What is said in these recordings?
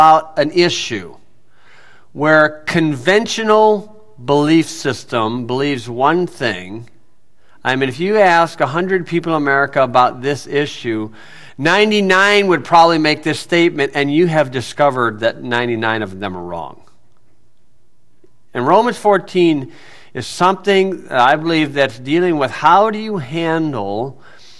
about an issue where conventional belief system believes one thing. I mean, if you ask 100 people in America about this issue, 99 would probably make this statement, and you have discovered that 99 of them are wrong. And Romans 14 is something I believe that's dealing with how do you handle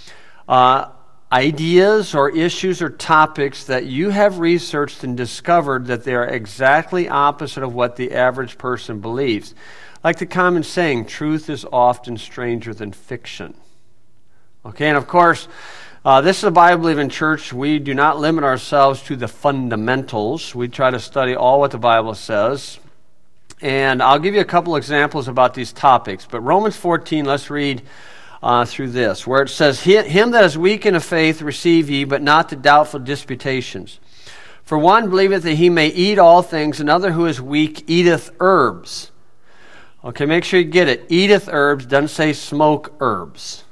ideas or issues or topics that you have researched and discovered that they are exactly opposite of what the average person believes. Like the common saying, truth is often stranger than fiction. Okay, and of course, this is a Bible-believing church. We do not limit ourselves to the fundamentals. We try to study all what the Bible says. And I'll give you a couple examples about these topics. But Romans 14, let's read through this, where it says, Him that is weak in the faith receive ye, but not the doubtful disputations. For one believeth that he may eat all things, another who is weak eateth herbs. Okay, make sure you get it. Eateth herbs, doesn't say smoke herbs.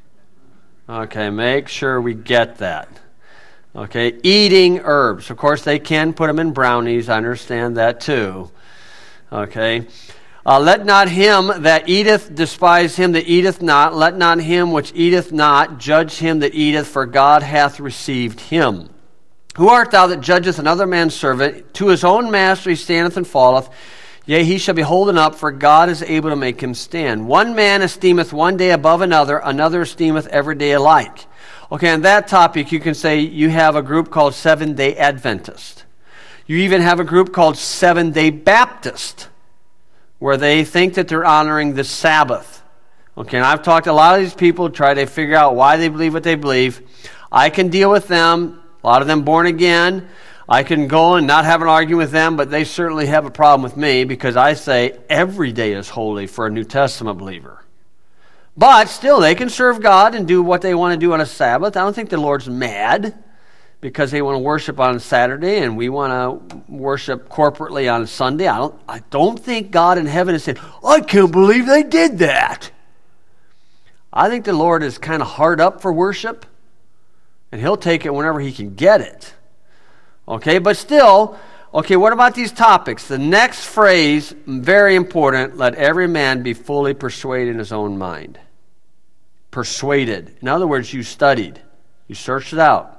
Okay, make sure we get that. Okay, eating herbs. Of course, they can put them in brownies. I understand that too. Okay. Let not him that eateth despise him that eateth not. Let not him which eateth not judge him that eateth, for God hath received him. Who art thou that judgest another man's servant? To his own master he standeth and falleth. Yea, he shall be holden up, for God is able to make him stand. One man esteemeth one day above another, another esteemeth every day alike. Okay, on that topic you can say you have a group called Seventh-day Adventist. You even have a group called Seventh-day Baptist, where they think that they're honoring the Sabbath. Okay, and I've talked to a lot of these people, try to figure out why they believe what they believe. I can deal with them, a lot of them born again. I can go and not have an argument with them, but they certainly have a problem with me because I say every day is holy for a New Testament believer. But still, they can serve God and do what they want to do on a Sabbath. I don't think the Lord's mad because they want to worship on Saturday and we want to worship corporately on Sunday. I don't think God in heaven is saying, I can't believe they did that. I think the Lord is kind of hard up for worship, and he'll take it whenever he can get it. Okay, but still, okay, what about these topics? The next phrase, very important, let every man be fully persuaded in his own mind. Persuaded. In other words, you studied. You searched it out.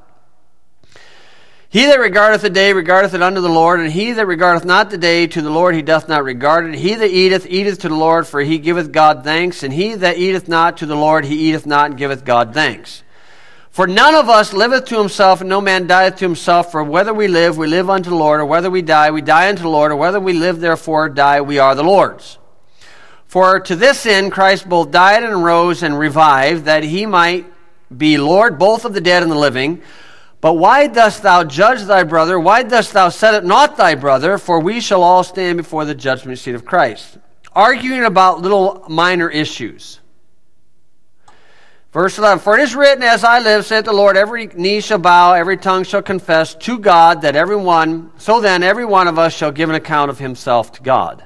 He that regardeth the day regardeth it unto the Lord, and he that regardeth not the day to the Lord he doth not regard it. He that eateth, eateth to the Lord, for he giveth God thanks, and he that eateth not to the Lord, he eateth not and giveth God thanks. For none of us liveth to himself, and no man dieth to himself. For whether we live unto the Lord, or whether we die unto the Lord, or whether we live, therefore die, we are the Lord's. For to this end Christ both died and arose and revived, that he might be Lord both of the dead and the living. But why dost thou judge thy brother? Why dost thou set it not thy brother? For we shall all stand before the judgment seat of Christ. Arguing about little minor issues. Verse 11, For it is written, As I live, saith the Lord, every knee shall bow, every tongue shall confess to God, that every one of us shall give an account of himself to God.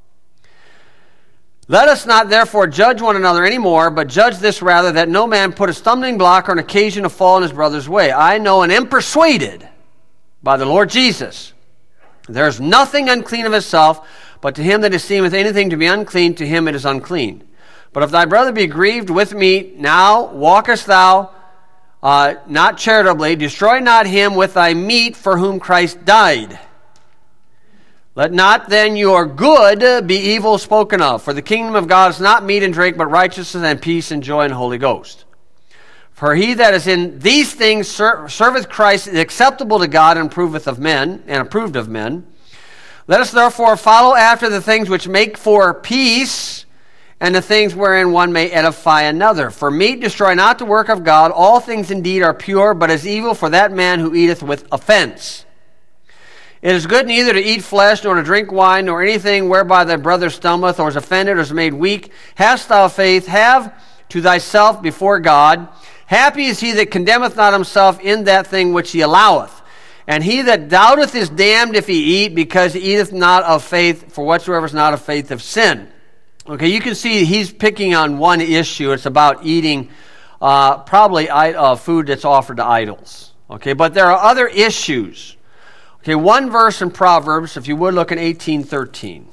Let us not therefore judge one another any more, but judge this rather, that no man put a stumbling block or an occasion to fall in his brother's way. I know and am persuaded by the Lord Jesus, there is nothing unclean of itself, but to him that esteemeth anything to be unclean, to him it is unclean. But if thy brother be grieved with meat, now walkest thou not charitably, destroy not him with thy meat for whom Christ died. Let not then your good be evil spoken of, for the kingdom of God is not meat and drink, but righteousness and peace and joy in the Holy Ghost. For he that is in these things serveth Christ is acceptable to God and approved of men. Let us therefore follow after the things which make for peace, and the things wherein one may edify another. For meat destroy not the work of God. All things indeed are pure, but is evil for that man who eateth with offense. It is good neither to eat flesh, nor to drink wine, nor anything whereby thy brother stumbleth, or is offended, or is made weak. Hast thou faith? Have to thyself before God. Happy is he that condemneth not himself in that thing which he alloweth. And he that doubteth is damned if he eat, because he eateth not of faith, for whatsoever is not of faith of sin. Okay, you can see he's picking on one issue. It's about eating probably food that's offered to idols. Okay, but there are other issues. Okay, one verse in Proverbs, if you would look in 18:13.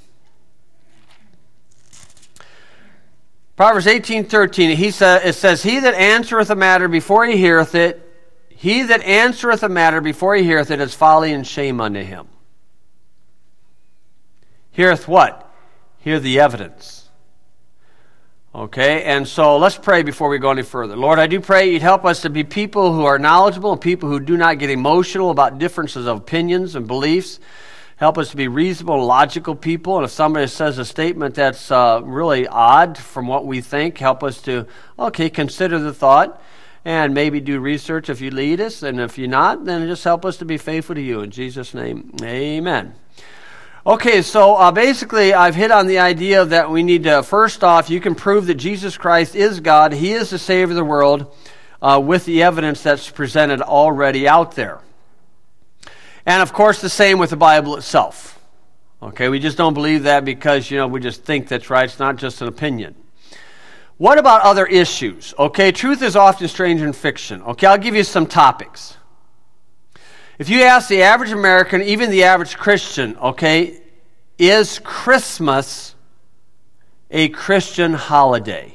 Proverbs 18:13, it says, He that answereth a matter before he heareth it, he that answereth a matter before he heareth it is folly and shame unto him. Heareth what? Hear the evidence. Okay, and so let's pray before we go any further. Lord, I do pray you'd help us to be people who are knowledgeable and people who do not get emotional about differences of opinions and beliefs. Help us to be reasonable, logical people. And if somebody says a statement that's really odd from what we think, help us to, consider the thought and maybe do research if you lead us. And if you're not, then just help us to be faithful to you. In Jesus' name, amen. Okay, so basically I've hit on the idea that we need to, first off, you can prove that Jesus Christ is God. He is the Savior of the world with the evidence that's presented already out there. And of course the same with the Bible itself. Okay, we just don't believe that because, we just think that's right. It's not just an opinion. What about other issues? Okay, truth is often stranger than fiction. Okay, I'll give you some topics. If you ask the average American, even the average Christian, okay, is Christmas a Christian holiday?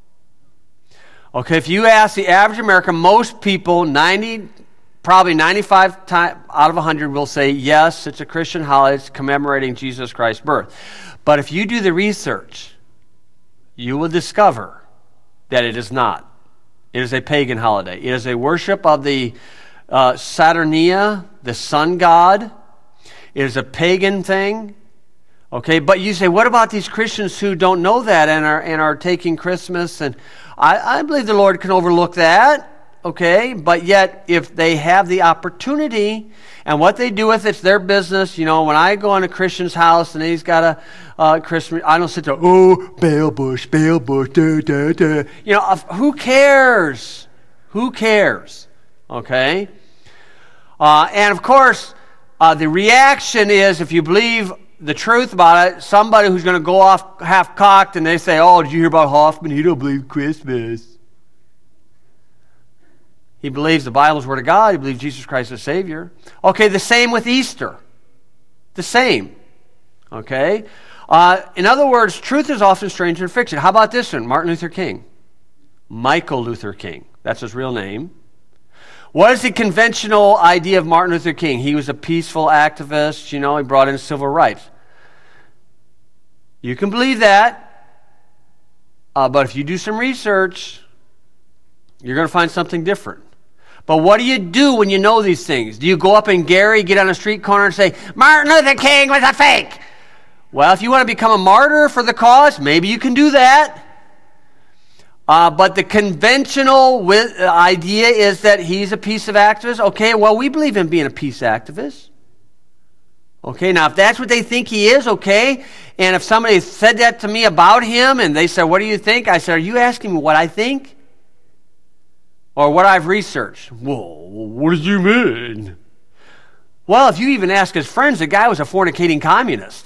Okay, if you ask the average American, most people, probably 95 out of 100 will say, yes, it's a Christian holiday. It's commemorating Jesus Christ's birth. But if you do the research, you will discover that it is not. It is a pagan holiday. It is a worship of the Saturnia, the sun god. It is a pagan thing. Okay, but you say, what about these Christians who don't know that and are taking Christmas? And I believe the Lord can overlook that. Okay, but yet if they have the opportunity and what they do with it's their business. When I go in a Christian's house and he's got a Christmas, I don't sit there, Baal bush, da, da, da. Who cares? Who cares? Okay? And of course, the reaction is if you believe the truth about it, somebody who's going to go off half-cocked and they say, did you hear about Hoffman? He don't believe Christmas. He believes the Bible's Word of God. He believes Jesus Christ is Savior. Okay, the same with Easter. The same. Okay? In other words, truth is often stranger than fiction. How about this one? Martin Luther King. Michael Luther King. That's his real name. What is the conventional idea of Martin Luther King? He was a peaceful activist. He brought in civil rights. You can believe that. But if you do some research, you're going to find something different. But what do you do when you know these things? Do you go up in Gary, get on a street corner and say, Martin Luther King was a fake? Well, if you want to become a martyr for the cause, maybe you can do that. But the conventional idea is that he's a peace activist. Okay, well, we believe in being a peace activist. Okay, now if that's what they think he is, okay. And if somebody said that to me about him and they said, what do you think? I said, are you asking me what I think? Or what I've researched? Whoa, what do you mean? Well, if you even ask his friends, the guy was a fornicating communist.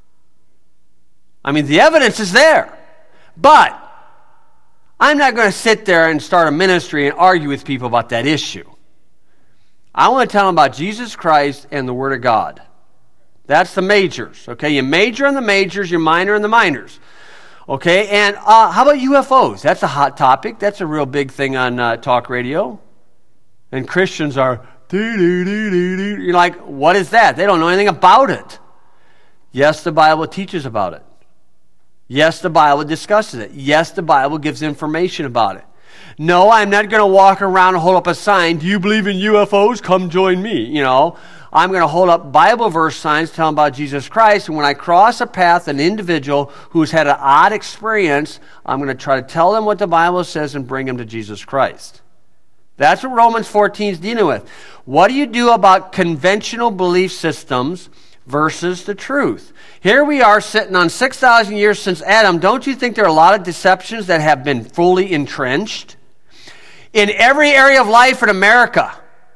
I mean, the evidence is there. But I'm not going to sit there and start a ministry and argue with people about that issue. I want to tell them about Jesus Christ and the Word of God. That's the majors. Okay, you major in the majors, you minor in the minors. Okay, and how about UFOs? That's a hot topic. That's a real big thing on talk radio. And Christians are, you're like, what is that? They don't know anything about it. Yes, the Bible teaches about it. Yes, the Bible discusses it. Yes, the Bible gives information about it. No, I'm not going to walk around and hold up a sign, do you believe in UFOs? Come join me, I'm going to hold up Bible verse signs telling about Jesus Christ, and when I cross a path, an individual who's had an odd experience, I'm going to try to tell them what the Bible says and bring them to Jesus Christ. That's what Romans 14 is dealing with. What do you do about conventional belief systems versus the truth? Here we are sitting on 6,000 years since Adam. Don't you think there are a lot of deceptions that have been fully entrenched? In every area of life in America.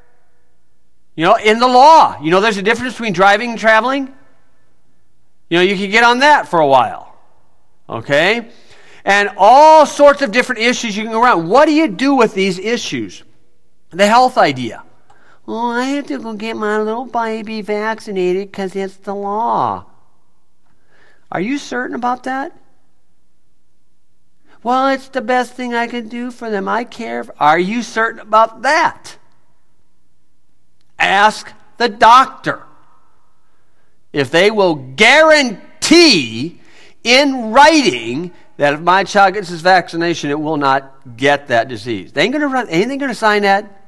In the law. There's a difference between driving and traveling. You can get on that for a while. Okay? And all sorts of different issues you can go around. What do you do with these issues? The health idea. Oh, I have to go get my little baby vaccinated because it's the law. Are you certain about that? Well, it's the best thing I can do for them. I care. Are you certain about that? Ask the doctor. If they will guarantee in writing that if my child gets this vaccination, it will not get that disease. Ain't they going to sign that?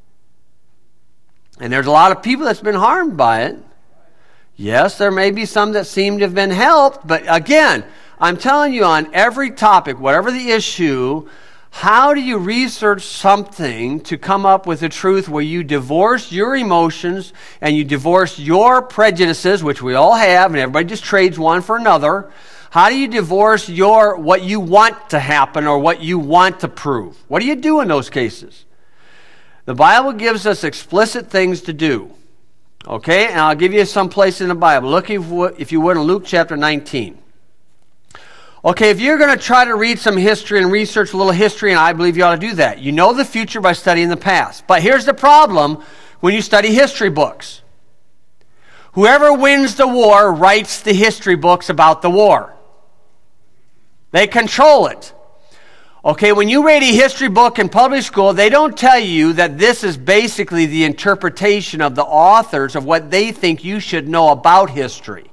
And there's a lot of people that's been harmed by it. Yes, there may be some that seem to have been helped, but again, I'm telling you on every topic, whatever the issue, how do you research something to come up with the truth where you divorce your emotions and you divorce your prejudices, which we all have, and everybody just trades one for another? How do you divorce what you want to happen or what you want to prove? What do you do in those cases? The Bible gives us explicit things to do. Okay, and I'll give you some place in the Bible. Look, if you would, in Luke chapter 19. Okay, if you're going to try to read some history and research a little history, and I believe you ought to do that. You know the future by studying the past. But here's the problem when you study history books. Whoever wins the war writes the history books about the war. They control it. Okay, when you read a history book in public school, they don't tell you that this is basically the interpretation of the authors of what they think you should know about history.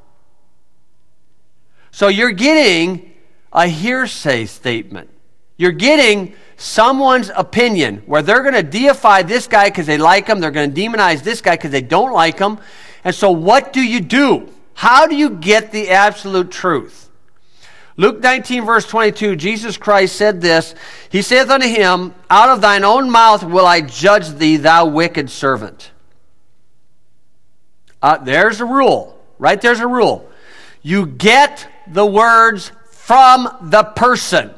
So you're getting a hearsay statement. You're getting someone's opinion where they're going to deify this guy because they like him. They're going to demonize this guy because they don't like him. And so what do you do? How do you get the absolute truth? Luke 19, verse 22, Jesus Christ said this. He saith unto him, out of thine own mouth will I judge thee, thou wicked servant. There's a rule. Right there's a rule. You get the words from the person.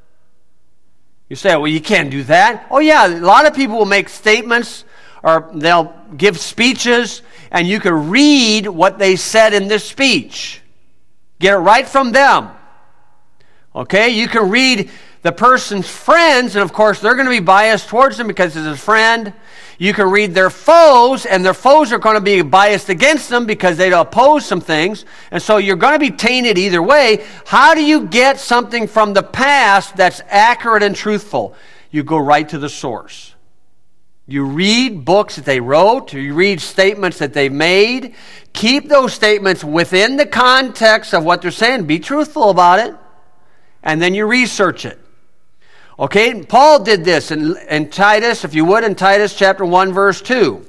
You say, well, you can't do that. Oh, yeah, a lot of people will make statements or they'll give speeches, and you can read what they said in this speech. Get it right from them. Okay, you can read the person's friends, and of course they're going to be biased towards them because it's a friend. You can read their foes, and their foes are going to be biased against them because they oppose some things. And so you're going to be tainted either way. How do you get something from the past that's accurate and truthful? You go right to the source. You read books that they wrote. You read statements that they made. Keep those statements within the context of what they're saying. Be truthful about it. And then you research it. Okay, Paul did this in Titus, if you would, in Titus chapter 1, verse 2.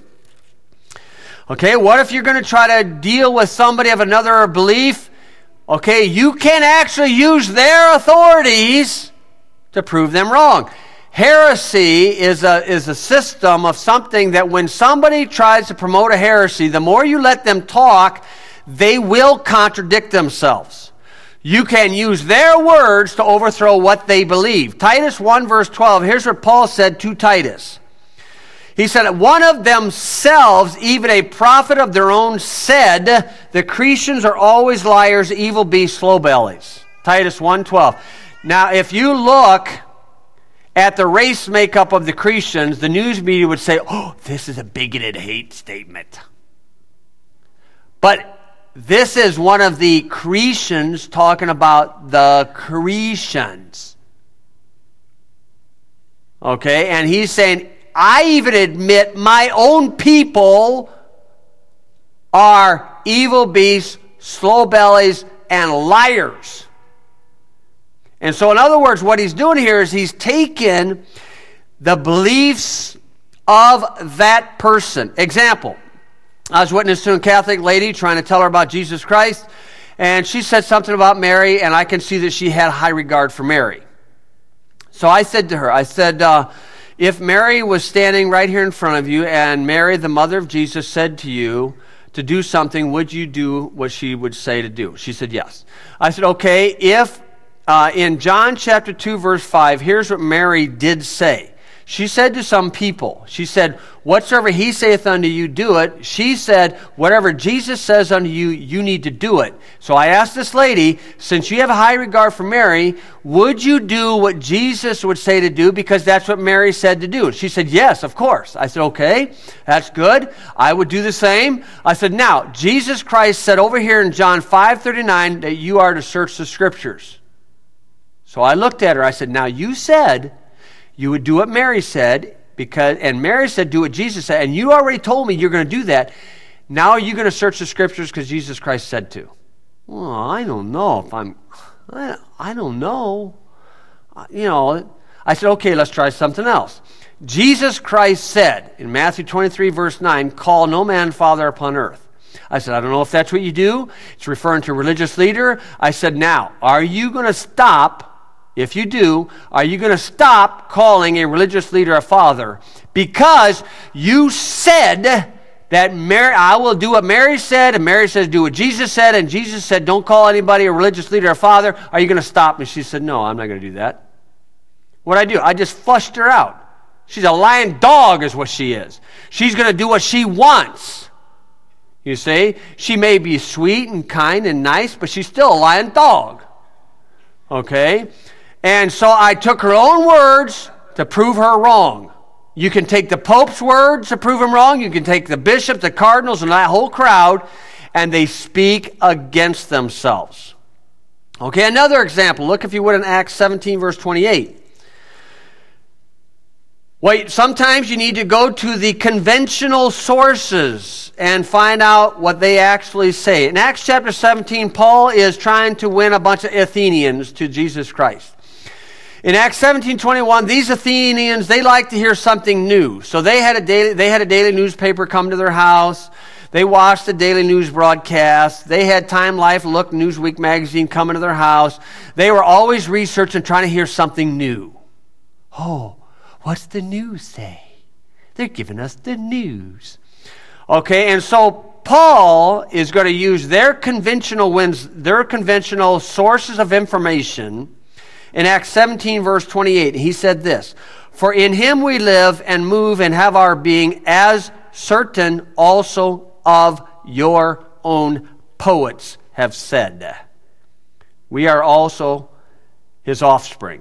Okay, what if you're going to try to deal with somebody of another belief? Okay, you can actually use their authorities to prove them wrong. Heresy is a system of something that when somebody tries to promote a heresy, the more you let them talk, they will contradict themselves. You can use their words to overthrow what they believe. Titus 1 verse 12, here's what Paul said to Titus. He said, one of themselves, even a prophet of their own, said, the Cretans are always liars, evil beasts, slow bellies. Titus 1:12. Now, if you look at the race makeup of the Cretans, the news media would say, oh, this is a bigoted hate statement. But this is one of the Cretans talking about the Cretans. Okay, and he's saying, I even admit my own people are evil beasts, slow bellies, and liars. And so in other words, what he's doing here is he's taken the beliefs of that person. Example. I was witness to a Catholic lady trying to tell her about Jesus Christ, and she said something about Mary, and I can see that she had high regard for Mary. So I said to her, if Mary was standing right here in front of you, and Mary, the mother of Jesus, said to you to do something, would you do what she would say to do? She said, yes. I said, okay, if in John chapter 2, verse 5, here's what Mary did say. She said to some people, she said, whatsoever he saith unto you, do it. She said, whatever Jesus says unto you, you need to do it. So I asked this lady, since you have a high regard for Mary, would you do what Jesus would say to do, because that's what Mary said to do? She said, yes, of course. I said, okay, that's good. I would do the same. I said, now, Jesus Christ said over here in John 5:39 that you are to search the Scriptures. So I looked at her. I said, now you said you would do what Mary said, and Mary said do what Jesus said, and you already told me you're going to do that. Now are you going to search the Scriptures because Jesus Christ said to? Well, I don't know if I don't know. I said, okay, let's try something else. Jesus Christ said in Matthew 23, verse 9, call no man father upon earth. I said, I don't know if that's what you do. It's referring to a religious leader. I said, now, are you going to stop? If you do, are you going to stop calling a religious leader a father? Because you said that I will do what Mary said, and Mary says do what Jesus said, and Jesus said don't call anybody a religious leader a father. Are you going to stop me? She said, no, I'm not going to do that. What'd I do? I just flushed her out. She's a lying dog is what she is. She's going to do what she wants. You see? She may be sweet and kind and nice, but she's still a lying dog. Okay? And so I took her own words to prove her wrong. You can take the Pope's words to prove him wrong. You can take the bishop, the cardinals, and that whole crowd, and they speak against themselves. Okay, another example. Look, if you would, in Acts 17, verse 28. Well, sometimes you need to go to the conventional sources and find out what they actually say. In Acts chapter 17, Paul is trying to win a bunch of Athenians to Jesus Christ. In Acts 17:21, these Athenians, they like to hear something new. So they had a daily newspaper come to their house. They watched the daily news broadcast. They had Time, Life, Look, Newsweek magazine come into their house. They were always researching, trying to hear something new. Oh, what's the news say? They're giving us the news. Okay, and so Paul is going to use their conventional sources of information. In Acts 17, verse 28, he said this, for in him we live and move and have our being, as certain also of your own poets have said. We are also his offspring.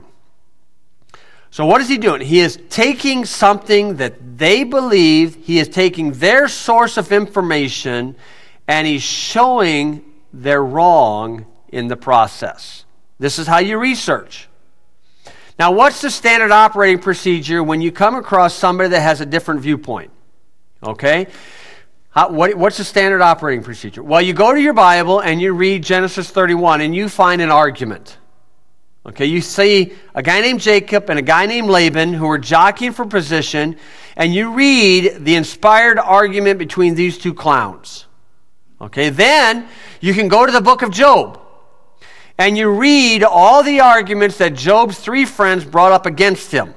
So what is he doing? He is taking something that they believe, he is taking their source of information, and he's showing they're wrong in the process. This is how you research. Now, what's the standard operating procedure when you come across somebody that has a different viewpoint? Okay? What's the standard operating procedure? Well, you go to your Bible and you read Genesis 31 and you find an argument. Okay, you see a guy named Jacob and a guy named Laban who are jockeying for position, and you read the inspired argument between these two clowns. Okay, then you can go to the book of Job. And you read all the arguments that Job's three friends brought up against him.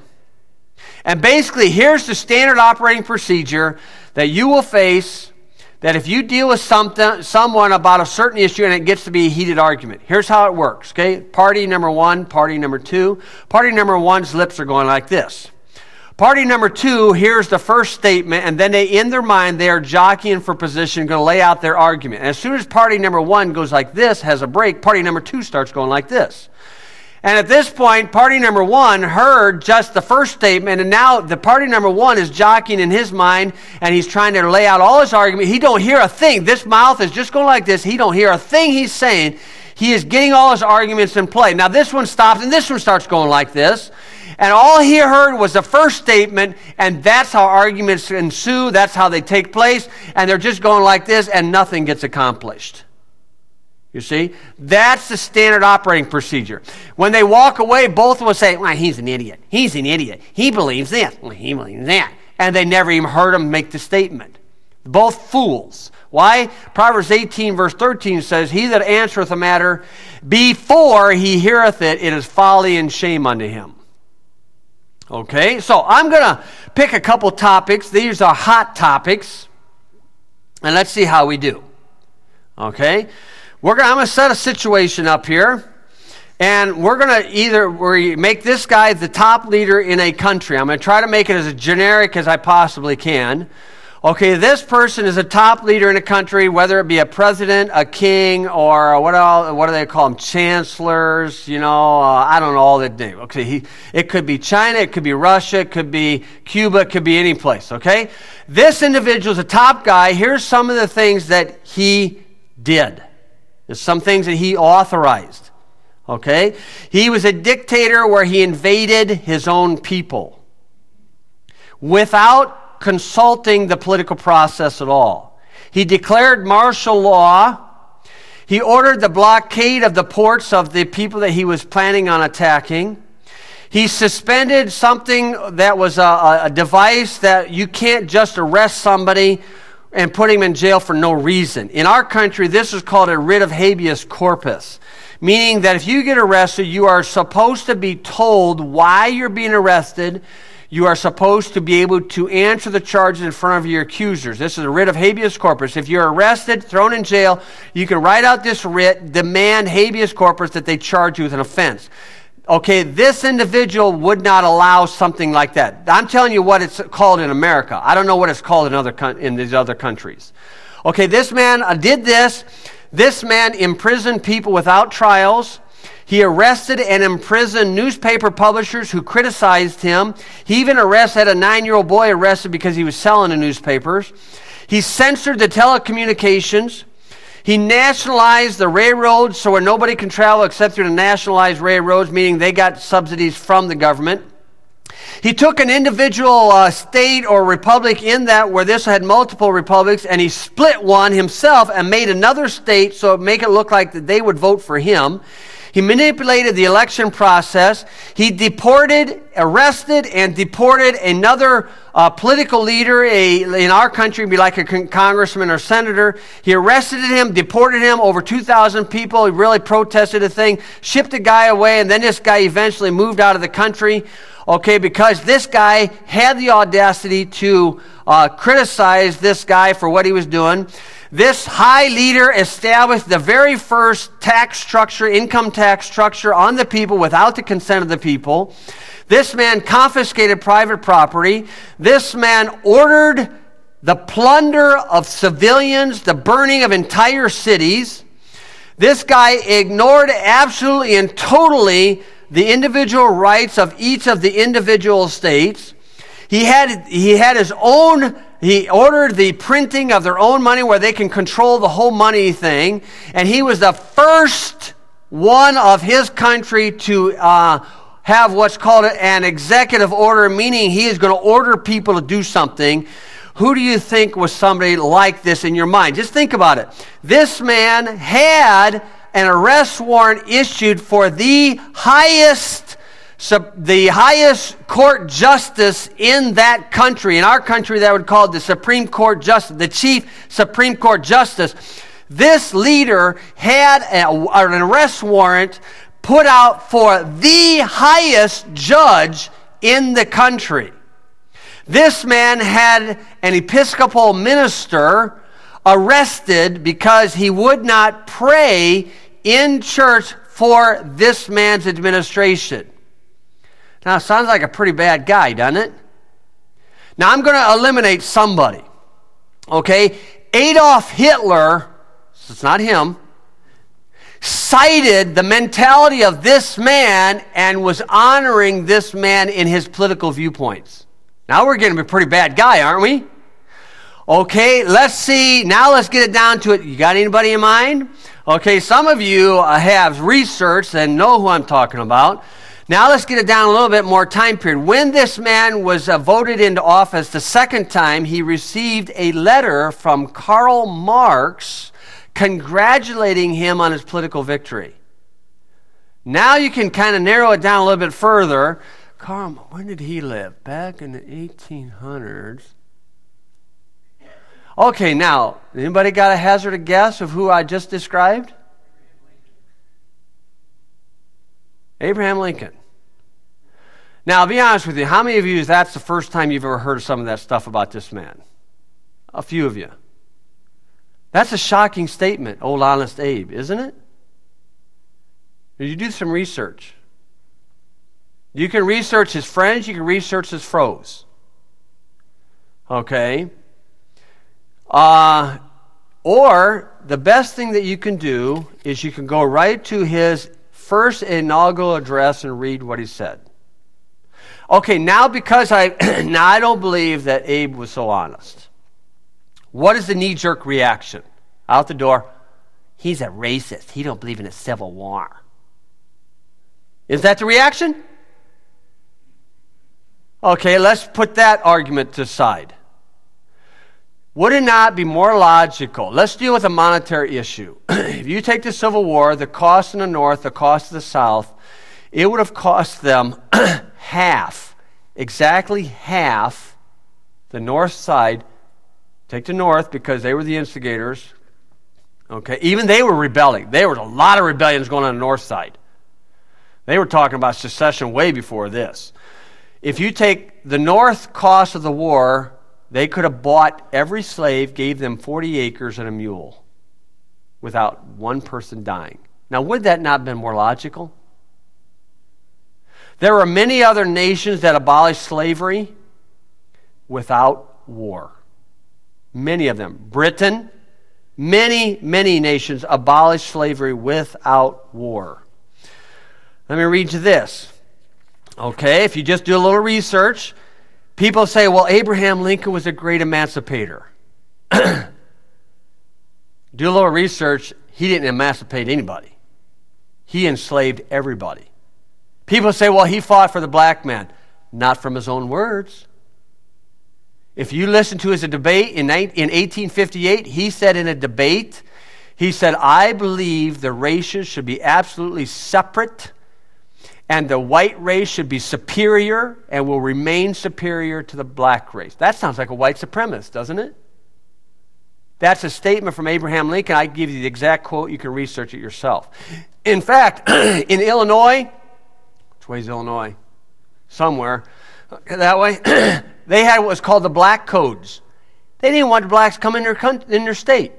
And basically, here's the standard operating procedure that you will face, that if you deal with someone about a certain issue and it gets to be a heated argument. Here's how it works, okay? Party number one, party number two. Party number one's lips are going like this. Party number two hears the first statement, and then in their mind, they are jockeying for position, going to lay out their argument. And as soon as party number one goes like this, has a break, party number two starts going like this. And at this point, party number one heard just the first statement, and now the party number one is jockeying in his mind, and he's trying to lay out all his argument. He don't hear a thing. This mouth is just going like this. He don't hear a thing he's saying. He is getting all his arguments in play. Now this one stops, and this one starts going like this. And all he heard was the first statement, and that's how arguments ensue. That's how they take place. And they're just going like this, and nothing gets accomplished. You see? That's the standard operating procedure. When they walk away, both will say, well, he's an idiot. He's an idiot. He believes this. Well, he believes that. And they never even heard him make the statement. Both fools. Why? Proverbs 18, verse 13 says, he that answereth a matter before he heareth it, it is folly and shame unto him. Okay, so I'm going to pick a couple topics. These are hot topics. And let's see how we do. Okay, I'm going to set a situation up here. And we're going to make this guy the top leader in a country. I'm going to try to make it as generic as I possibly can. Okay, this person is a top leader in a country, whether it be a president, a king, or what do they call them? Chancellors, I don't know all the names. Okay, it could be China, it could be Russia, it could be Cuba, it could be any place, okay? This individual is a top guy. Here's some of the things that he did. There's some things that he authorized, okay? He was a dictator where he invaded his own people without consulting the political process at all. He declared martial law. He ordered the blockade of the ports of the people that he was planning on attacking. He suspended something that was a device that you can't just arrest somebody and put him in jail for no reason. In our country, this is called a writ of habeas corpus, meaning that if you get arrested, you are supposed to be told why you're being arrested. You are supposed to be able to answer the charges in front of your accusers. This is a writ of habeas corpus. If you're arrested, thrown in jail, you can write out this writ, demand habeas corpus that they charge you with an offense. Okay, this individual would not allow something like that. I'm telling you what it's called in America. I don't know what it's called in these other countries. Okay, this man did this. This man imprisoned people without trials. He arrested and imprisoned newspaper publishers who criticized him. He even had a 9-year-old boy arrested because he was selling the newspapers. He censored the telecommunications. He nationalized the railroads so where nobody can travel except through the nationalized railroads, meaning they got subsidies from the government. He took an individual state or republic in that where this had multiple republics, and he split one himself and made another state so it make it look like that they would vote for him. He manipulated the election process. He arrested and deported another political leader in our country, be like a congressman or senator. He arrested him, deported him, over 2,000 people. He really protested the thing, shipped the guy away, and then this guy eventually moved out of the country, okay, because this guy had the audacity to criticize this guy for what he was doing. This high leader established the very first income tax structure on the people without the consent of the people. This man confiscated private property. This man ordered the plunder of civilians, the burning of entire cities. This guy ignored absolutely and totally the individual rights of each of the individual states. He ordered the printing of their own money where they can control the whole money thing. And he was the first one of his country to have what's called an executive order, meaning he is going to order people to do something. Who do you think was somebody like this in your mind? Just think about it. This man had an arrest warrant issued for the highest court justice in that country. In our country, that would call it the Supreme Court Justice, the Chief Supreme Court Justice. This leader had an arrest warrant put out for the highest judge in the country. This man had an Episcopal minister arrested because he would not pray in church for this man's administration. Now, it sounds like a pretty bad guy, doesn't it? Now, I'm going to eliminate somebody. Okay? Adolf Hitler, it's not him, cited the mentality of this man and was honoring this man in his political viewpoints. Now we're getting a pretty bad guy, aren't we? Okay, let's see. Now let's get it down to it. You got anybody in mind? Okay, some of you have researched and know who I'm talking about. Now let's get it down a little bit more time period. When this man was voted into office the second time, he received a letter from Karl Marx congratulating him on his political victory. Now you can kind of narrow it down a little bit further. Karl, when did he live? Back in the 1800s. Okay, now, anybody got a hazard a guess of who I just described? Abraham Lincoln. Now, I'll be honest with you. How many of you, that's the first time you've ever heard of some of that stuff about this man? A few of you. That's a shocking statement, old honest Abe, isn't it? You do some research. You can research his friends, you can research his foes. Okay? Or the best thing that you can do is you can go right to his first inaugural address and read what he said. Okay, now because I don't believe that Abe was so honest. What is the knee-jerk reaction? Out the door, he's a racist. He don't believe in a civil war. Is that the reaction? Okay, let's put that argument to the side. Would it not be more logical? Let's deal with a monetary issue. If you take the Civil War, the cost in the North, the cost of the South, it would have cost them half, exactly half, the North side. Take the North because they were the instigators. Okay, even they were rebelling. There was a lot of rebellions going on the North side. They were talking about secession way before this. If you take the North cost of the war, they could have bought every slave, gave them 40 acres and a mule without one person dying. Now, would that not have been more logical? There were many other nations that abolished slavery without war. Many of them. Britain, many nations abolished slavery without war. Let me read you this. Okay, if you just do a little research, people say, well, Abraham Lincoln was a great emancipator. Do a little research, he didn't emancipate anybody. He enslaved everybody. People say, well, he fought for the black man. Not from his own words. If you listen to his debate in 1858, he said in a debate, he said, I believe the races should be absolutely separate and the white race should be superior and will remain superior to the black race. That sounds like a white supremacist, doesn't it? That's a statement from Abraham Lincoln. I give you the exact quote. You can research it yourself. In fact, in Illinois, which way is Illinois? Somewhere. That way. They had what was called the black codes. They didn't want the blacks to come in their state.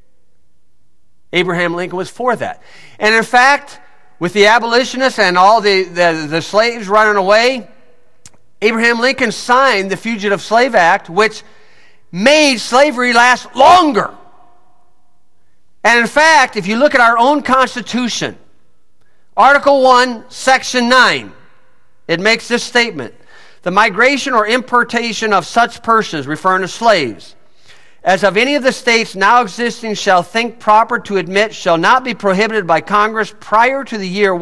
Abraham Lincoln was for that. And in fact, with the abolitionists and all the slaves running away, Abraham Lincoln signed the Fugitive Slave Act, which made slavery last longer. And in fact, if you look at our own Constitution, Article 1, Section 9, it makes this statement. The migration or importation of such persons, referring to slaves, as of any of the states now existing shall think proper to admit, shall not be prohibited by Congress prior to the year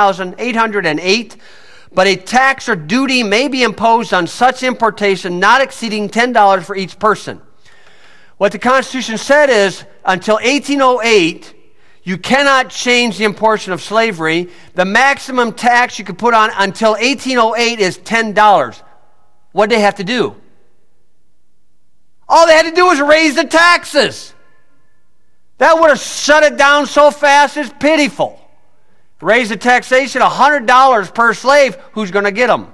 1808, but a tax or duty may be imposed on such importation not exceeding $10 for each person. What the Constitution said is, until 1808, you cannot change the importation of slavery. The maximum tax you could put on until 1808 is $10. What did they have to do? All they had to do was raise the taxes. That would have shut it down so fast, it's pitiful. Raise the taxation $100 per slave, who's going to get them?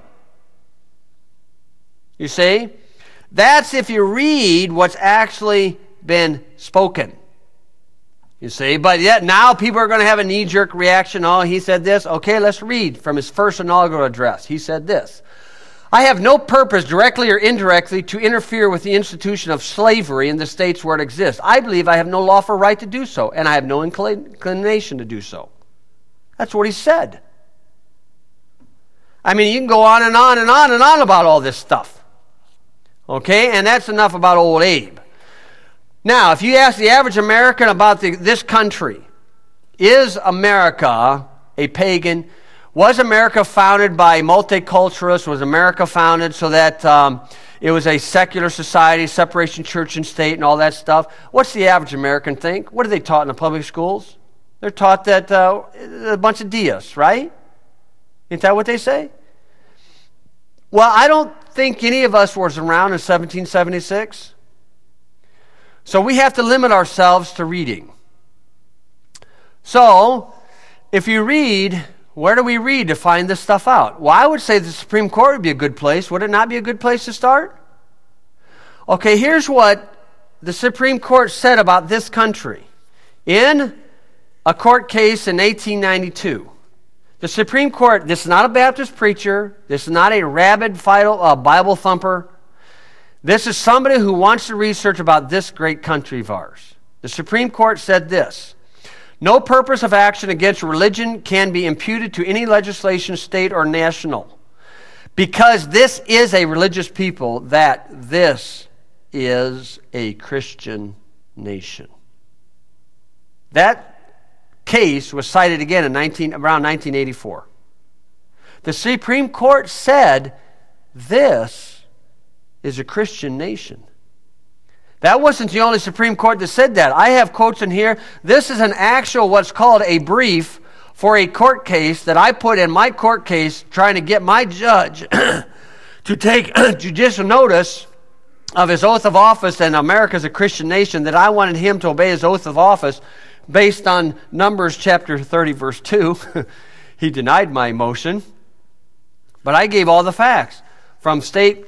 You see? That's if you read what's actually been spoken. You see? But yet now people are going to have a knee-jerk reaction. Oh, he said this. Okay, let's read from his first inaugural address. He said this. I have no purpose, directly or indirectly, to interfere with the institution of slavery in the states where it exists. I believe I have no lawful right to do so, and I have no inclination to do so. That's what he said. I mean, you can go on and on and on and on about all this stuff. Okay? And that's enough about old Abe. Now, if you ask the average American about this country, is America a pagan? Was America founded by multiculturalists? Was America founded so that it was a secular society, separation church and state and all that stuff? What's the average American think? What are they taught in the public schools? They're taught that a bunch of deists, right? Isn't that what they say? Well, I don't think any of us was around in 1776. So we have to limit ourselves to reading. So, if you read, where do we read to find this stuff out? Well, I would say the Supreme Court would be a good place. Would it not be a good place to start? Okay, here's what the Supreme Court said about this country in a court case in 1892. The Supreme Court, this is not a Baptist preacher. This is not a rabid Bible thumper. This is somebody who wants to research about this great country of ours. The Supreme Court said this: no purpose of action against religion can be imputed to any legislation, state or national, because this is a religious people, that this is a Christian nation. That case was cited again in around 1984. The Supreme Court said this is a Christian nation. That wasn't the only Supreme Court that said that. I have quotes in here. This is an actual, what's called a brief for a court case that I put in my court case trying to get my judge to take judicial notice of his oath of office, and America's a Christian nation, that I wanted him to obey his oath of office based on Numbers chapter 30, verse 2. He denied my motion, but I gave all the facts from state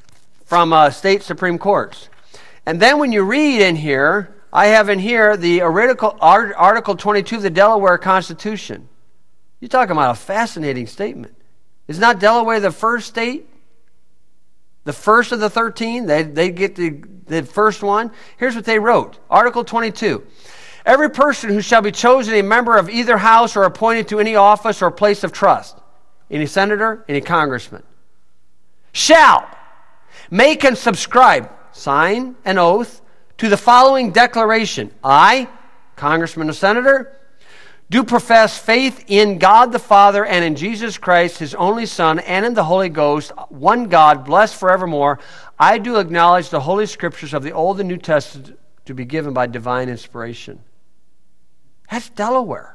Supreme Courts. And then when you read in here, I have in here the Article 22 of the Delaware Constitution. You're talking about a fascinating statement. Is not Delaware the first state? The first of the 13? They get the first one? Here's what they wrote. Article 22. Every person who shall be chosen a member of either house or appointed to any office or place of trust, any senator, any congressman, shall make and subscribe, sign an oath to the following declaration: I, congressman or senator, do profess faith in God the Father and in Jesus Christ, his only Son, and in the Holy Ghost, one God, blessed forevermore. I do acknowledge the Holy Scriptures of the Old and New Testament to be given by divine inspiration. That's Delaware.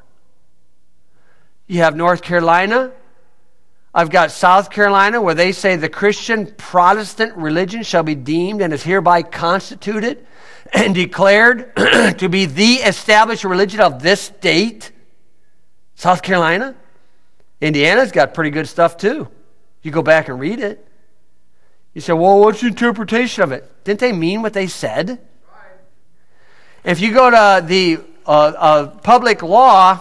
You have North Carolina. I've got South Carolina, where they say the Christian Protestant religion shall be deemed and is hereby constituted and declared to be the established religion of this state. South Carolina. Indiana's got pretty good stuff too. You go back and read it. You say, well, what's the interpretation of it? Didn't they mean what they said? Right. If you go to the public law,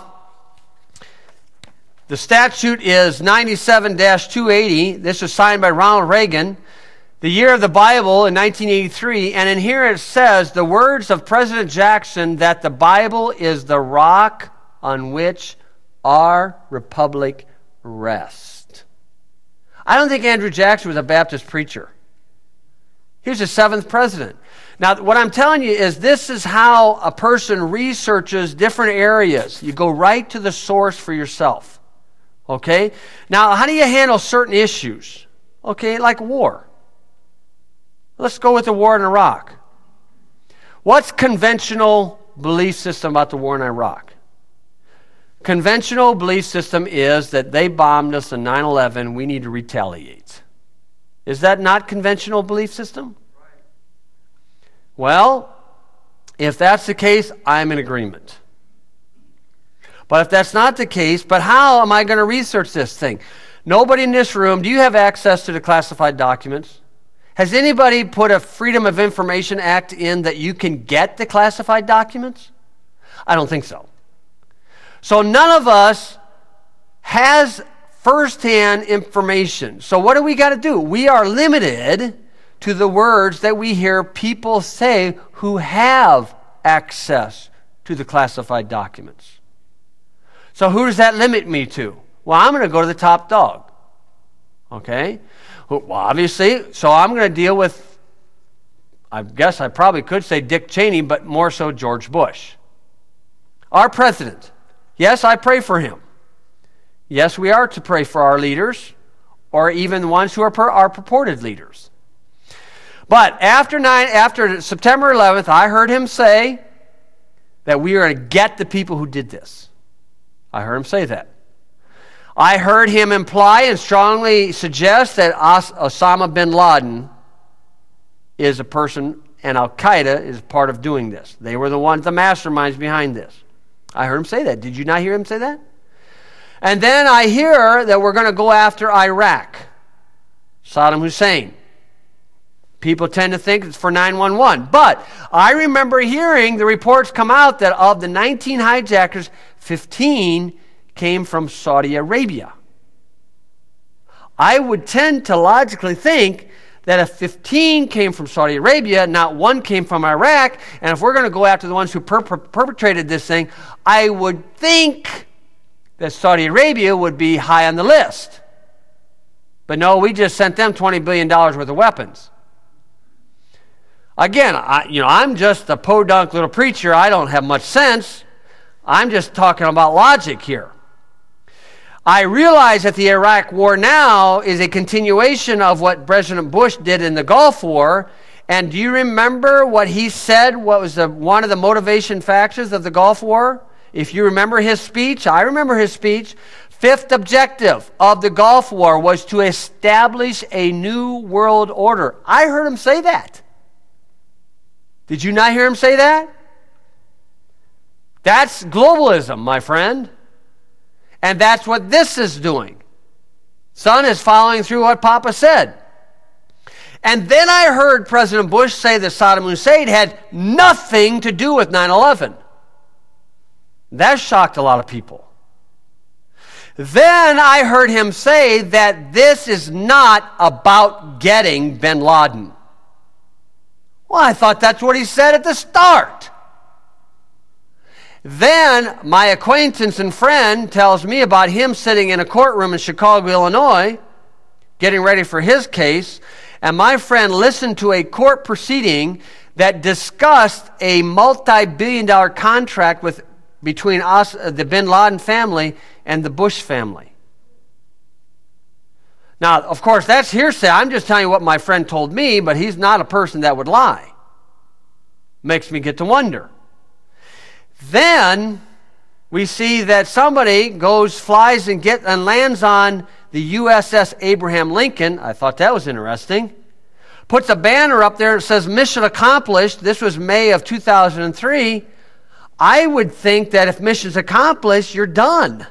the statute is 97-280. This was signed by Ronald Reagan. The year of the Bible in 1983. And in here it says the words of President Jackson that the Bible is the rock on which our republic rests. I don't think Andrew Jackson was a Baptist preacher. He was the 7th president. Now, what I'm telling you is this is how a person researches different areas. You go right to the source for yourself. Okay? Now, how do you handle certain issues? Okay, like war. Let's go with the war in Iraq. What's conventional belief system about the war in Iraq? Conventional belief system is that they bombed us on 9/11, we need to retaliate. Is that not conventional belief system? Well, if that's the case, I'm in agreement. But if that's not the case, but how am I going to research this thing? Nobody in this room, do you have access to the classified documents? Has anybody put a Freedom of Information Act in that you can get the classified documents? I don't think so. So none of us has firsthand information. So what do we got to do? We are limited to the words that we hear people say who have access to the classified documents. So who does that limit me to? Well, I'm going to go to the top dog. Okay? Well, obviously, so I'm going to deal with, I guess I probably could say Dick Cheney, but more so George Bush. Our president. Yes, I pray for him. Yes, we are to pray for our leaders, or even the ones who are our purported leaders. But after September 11th, I heard him say that we are going to get the people who did this. I heard him say that. I heard him imply and strongly suggest that Osama bin Laden is a person, and Al-Qaeda is part of doing this. They were the ones, the masterminds behind this. I heard him say that. Did you not hear him say that? And then I hear that we're going to go after Iraq. Saddam Hussein. People tend to think it's for 9/11. But I remember hearing the reports come out that of the 19 hijackers, 15 came from Saudi Arabia. I would tend to logically think that if 15 came from Saudi Arabia, not one came from Iraq, and if we're going to go after the ones who perpetrated this thing, I would think that Saudi Arabia would be high on the list. But no, we just sent them $20 billion worth of weapons. Again, I'm just a podunk little preacher. I don't have much sense. I'm just talking about logic here. I realize that the Iraq War now is a continuation of what President Bush did in the Gulf War. And do you remember what he said? What was one of the motivation factors of the Gulf War? If you remember his speech, I remember his speech. Fifth objective of the Gulf War was to establish a new world order. I heard him say that. Did you not hear him say that? That's globalism, my friend. And that's what this is doing. Son is following through what Papa said. And then I heard President Bush say that Saddam Hussein had nothing to do with 9/11. That shocked a lot of people. Then I heard him say that this is not about getting bin Laden. Well, I thought that's what he said at the start. Then my acquaintance and friend tells me about him sitting in a courtroom in Chicago, Illinois, getting ready for his case, and my friend listened to a court proceeding that discussed a multi-billion-dollar contract between us, the bin Laden family, and the Bush family. Now, of course, that's hearsay. I'm just telling you what my friend told me, but he's not a person that would lie. Makes me get to wonder. Then we see that somebody flies and lands on the USS Abraham Lincoln. I thought that was interesting. Puts a banner up there and says, "Mission accomplished." This was May of 2003. I would think that if mission's accomplished, you're done.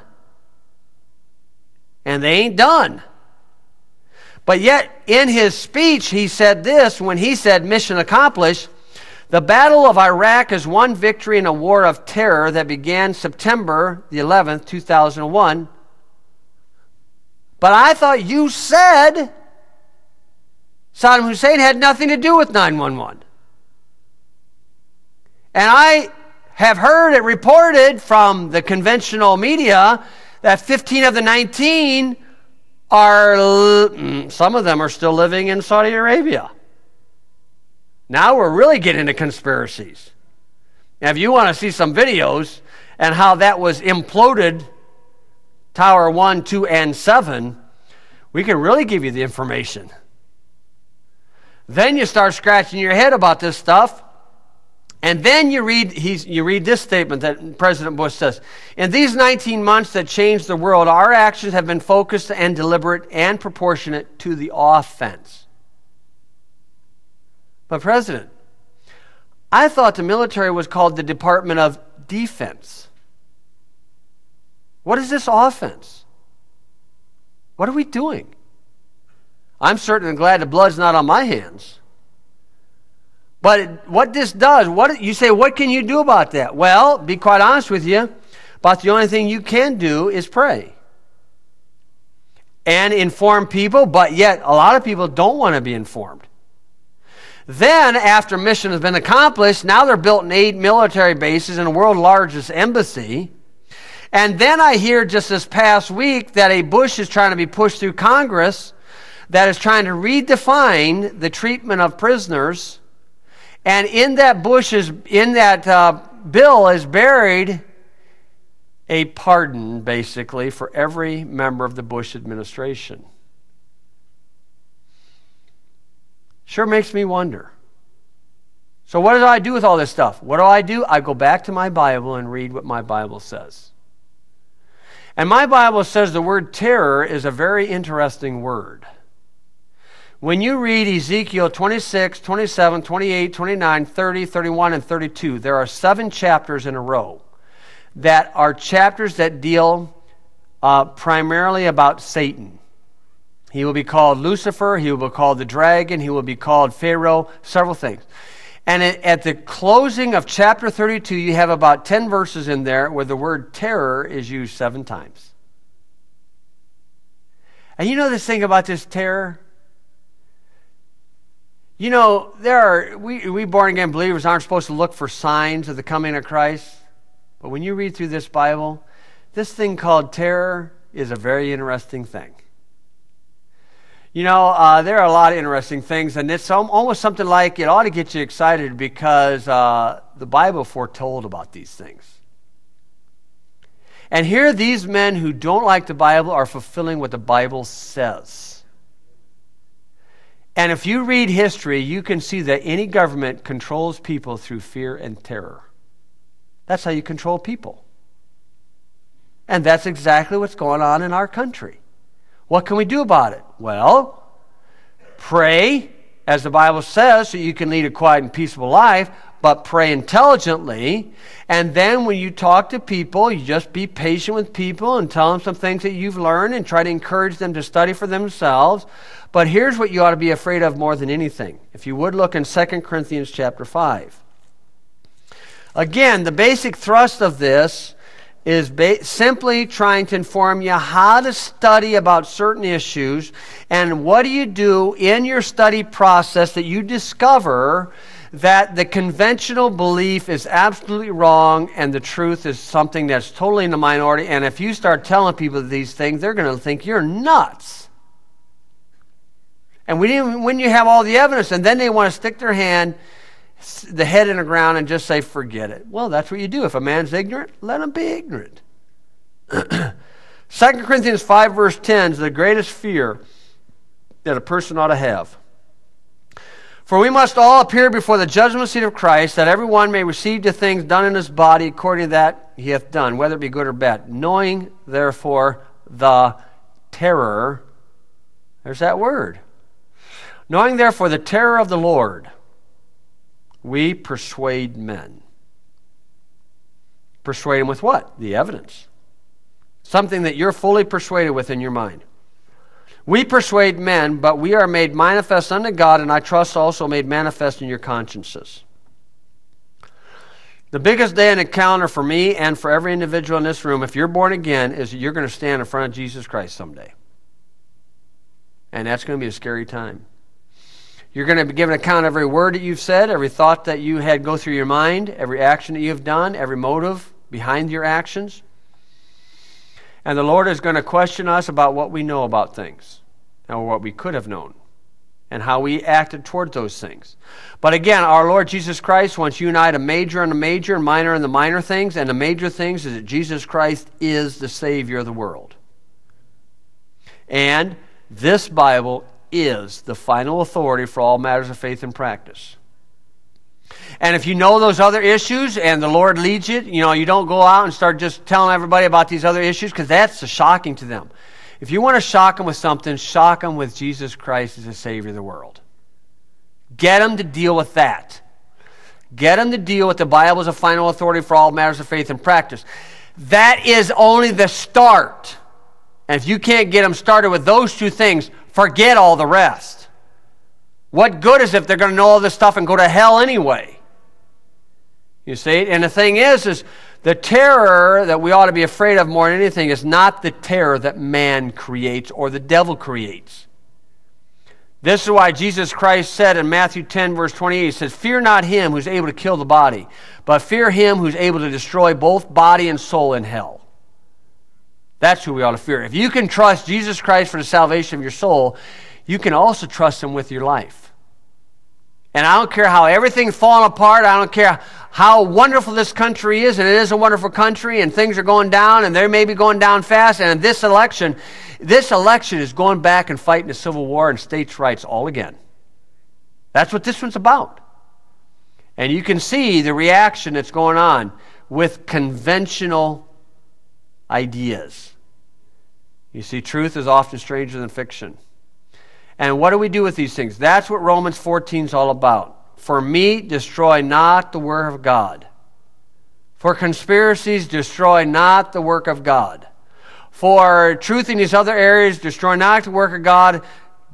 And they ain't done. But yet, in his speech, he said this, when he said mission accomplished: "The Battle of Iraq is one victory in a war of terror that began September the 11th, 2001. But I thought you said Saddam Hussein had nothing to do with 9/11. And I have heard it reported from the conventional media that 15 of the 19 some of them are still living in Saudi Arabia. Now we're really getting into conspiracies. Now, if you want to see some videos and how that was imploded, Tower 1, 2, and 7, we can really give you the information. Then you start scratching your head about this stuff, and then you read this statement that President Bush says: "In these 19 months that changed the world, our actions have been focused and deliberate and proportionate to the offense." But President, I thought the military was called the Department of Defense. What is this offense? What are we doing? I'm certainly glad the blood's not on my hands. But what this does, you say, what can you do about that? Well, be quite honest with you, about the only thing you can do is pray. And inform people, but yet a lot of people don't want to be informed. Then, after mission has been accomplished, now they're building 8 military bases in the world's largest embassy. And then I hear just this past week that a Bush is trying to be pushed through Congress that is trying to redefine the treatment of prisoners. And in that bill is buried a pardon, basically, for every member of the Bush administration. Sure makes me wonder. So what do I do with all this stuff? What do? I go back to my Bible and read what my Bible says. And my Bible says the word terror is a very interesting word. When you read Ezekiel 26, 27, 28, 29, 30, 31, and 32, there are 7 chapters in a row that are chapters that deal primarily about Satan. He will be called Lucifer, he will be called the dragon, he will be called Pharaoh, several things. And at the closing of chapter 32, you have about 10 verses in there where the word terror is used 7 times. And you know this thing about this terror? You know, we born-again believers aren't supposed to look for signs of the coming of Christ. But when you read through this Bible, this thing called terror is a very interesting thing. You know, there are a lot of interesting things, and it's almost something like it ought to get you excited because the Bible foretold about these things. And here these men who don't like the Bible are fulfilling what the Bible says. And if you read history, you can see that any government controls people through fear and terror. That's how you control people. And that's exactly what's going on in our country. What can we do about it? Well, pray, as the Bible says, so you can lead a quiet and peaceable life, but pray intelligently. And then when you talk to people, you just be patient with people and tell them some things that you've learned and try to encourage them to study for themselves. But here's what you ought to be afraid of more than anything. If you would look in 2 Corinthians chapter 5. Again, the basic thrust of this is simply trying to inform you how to study about certain issues, and what do you do in your study process that you discover that the conventional belief is absolutely wrong and the truth is something that's totally in the minority, and if you start telling people these things, they're going to think you're nuts. And when you have all the evidence, and then they want to stick their the head in the ground and just say, forget it. Well, that's what you do. If a man's ignorant, let him be ignorant. 2 Corinthians 5 verse 10 is the greatest fear that a person ought to have. For we must all appear before the judgment seat of Christ, that every one may receive the things done in his body according to that he hath done, whether it be good or bad. Knowing, therefore, the terror, there's that word. Knowing, therefore, the terror of the Lord, we persuade men. Persuade them with what? The evidence. Something that you're fully persuaded with in your mind. We persuade men, but we are made manifest unto God, and I trust also made manifest in your consciences. The biggest day in the calendar for me and for every individual in this room, if you're born again, is that you're going to stand in front of Jesus Christ someday. And that's going to be a scary time. You're going to be given account of every word that you've said, every thought that you had go through your mind, every action that you've done, every motive behind your actions. And the Lord is going to question us about what we know about things, or what we could have known, and how we acted toward those things. But again, our Lord Jesus Christ wants you and I to major in the major and minor in the minor things, and the major things is that Jesus Christ is the Savior of the world. And this Bible is the final authority for all matters of faith and practice. And if you know those other issues and the Lord leads you, you don't go out and start just telling everybody about these other issues, because that's shocking to them. If you want to shock them with something, shock them with Jesus Christ as the Savior of the world. Get them to deal with that. Get them to deal with the Bible as a final authority for all matters of faith and practice. That is only the start. And if you can't get them started with those two things, forget all the rest. What good is if they're going to know all this stuff and go to hell anyway? You see? And the thing is the terror that we ought to be afraid of more than anything is not the terror that man creates or the devil creates. This is why Jesus Christ said in Matthew 10, verse 28, he says, fear not him who's able to kill the body, but fear him who's able to destroy both body and soul in hell. That's who we ought to fear. If you can trust Jesus Christ for the salvation of your soul, you can also trust him with your life. And I don't care how everything's falling apart. I don't care how wonderful this country is, and it is a wonderful country, and things are going down, and they may be going down fast. And this election is going back and fighting the Civil War and states' rights all again. That's what this one's about. And you can see the reaction that's going on with conventional ideas. You see, truth is often stranger than fiction. And what do we do with these things? That's what Romans 14 is all about. For meat, destroy not the work of God. For conspiracies, destroy not the work of God. For truth in these other areas, destroy not the work of God.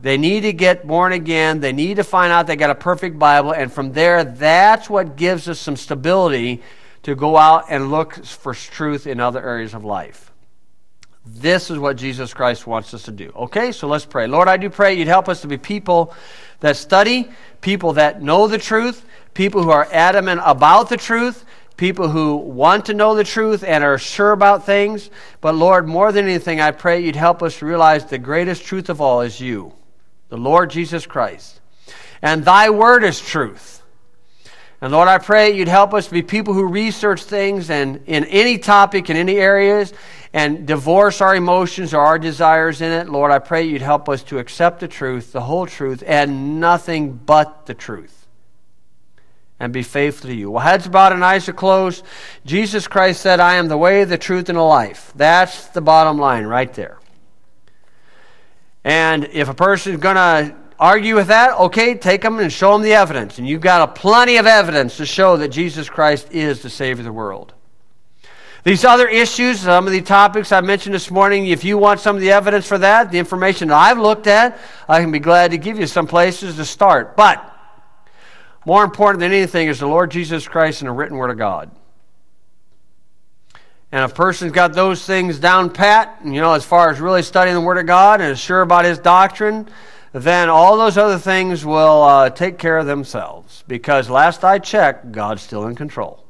They need to get born again. They need to find out they got a perfect Bible. And from there, that's what gives us some stability to go out and look for truth in other areas of life. This is what Jesus Christ wants us to do. Okay, so let's pray. Lord, I do pray you'd help us to be people that study, people that know the truth, people who are adamant about the truth, people who want to know the truth and are sure about things. But Lord, more than anything, I pray you'd help us to realize the greatest truth of all is you, the Lord Jesus Christ. And thy word is truth. And Lord, I pray you'd help us to be people who research things and in any topic, in any areas, and divorce our emotions or our desires in it. Lord, I pray you'd help us to accept the truth, the whole truth, and nothing but the truth. And be faithful to you. Well, heads bowed and eyes are closed. Jesus Christ said, I am the way, the truth, and the life. That's the bottom line right there. And if a person is going to argue with that, okay, take them and show them the evidence. And you've got plenty of evidence to show that Jesus Christ is the Savior of the world. These other issues, some of the topics I mentioned this morning, if you want some of the evidence for that, the information that I've looked at, I can be glad to give you some places to start. But more important than anything is the Lord Jesus Christ and the written Word of God. And if a person's got those things down pat, as far as really studying the Word of God and is sure about His doctrine, then all those other things will take care of themselves. Because last I checked, God's still in control.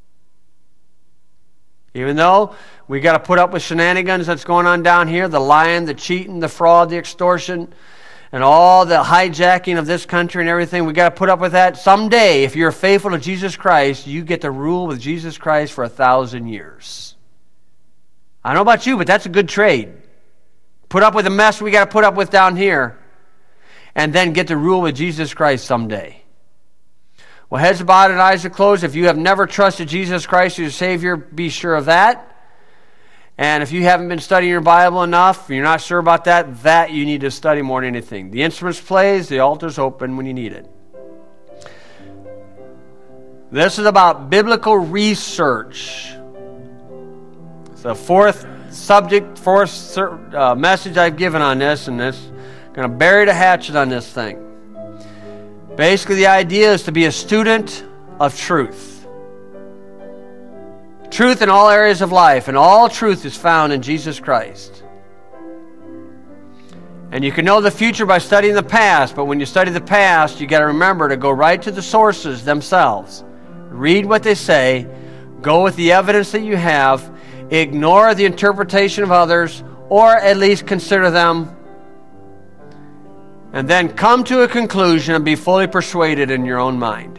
Even though we got to put up with shenanigans that's going on down here, the lying, the cheating, the fraud, the extortion, and all the hijacking of this country and everything, we got to put up with that. Someday, if you're faithful to Jesus Christ, you get to rule with Jesus Christ for 1,000 years. I don't know about you, but that's a good trade. Put up with the mess we got to put up with down here, and then get to rule with Jesus Christ someday. Well, heads bowed and eyes are closed. If you have never trusted Jesus Christ as your Savior, be sure of that. And if you haven't been studying your Bible enough, you're not sure about that you need to study more than anything. The instruments plays, the altar's open when you need it. This is about biblical research. It's the fourth message I've given on this, and this going to bury the hatchet on this thing. Basically, the idea is to be a student of truth. Truth in all areas of life, and all truth is found in Jesus Christ. And you can know the future by studying the past, but when you study the past, you got to remember to go right to the sources themselves. Read what they say, go with the evidence that you have, ignore the interpretation of others, or at least consider them, and then come to a conclusion and be fully persuaded in your own mind.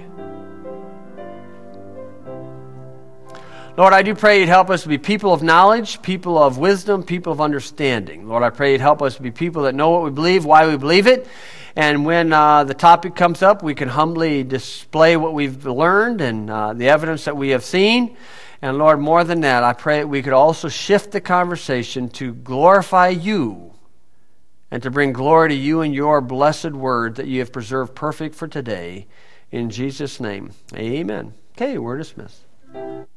Lord, I do pray you'd help us to be people of knowledge, people of wisdom, people of understanding. Lord, I pray you'd help us to be people that know what we believe, why we believe it, and when the topic comes up, we can humbly display what we've learned and the evidence that we have seen. And Lord, more than that, I pray that we could also shift the conversation to glorify you and to bring glory to you and your blessed word that you have preserved perfect for today. In Jesus' name, amen. Okay, we're dismissed.